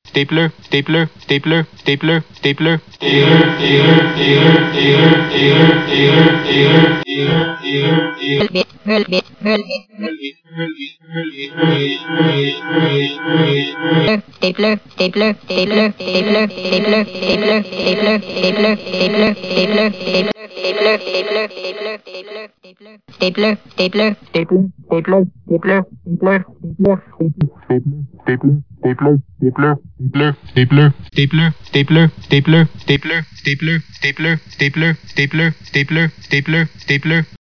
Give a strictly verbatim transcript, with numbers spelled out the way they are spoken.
stapler, stapler, stapler, stapler, stapler, stapler, stapler, stapler, stapler, stapler, stapler, stapler, stapler, stapler, stapler, stapler, stapler, stapler.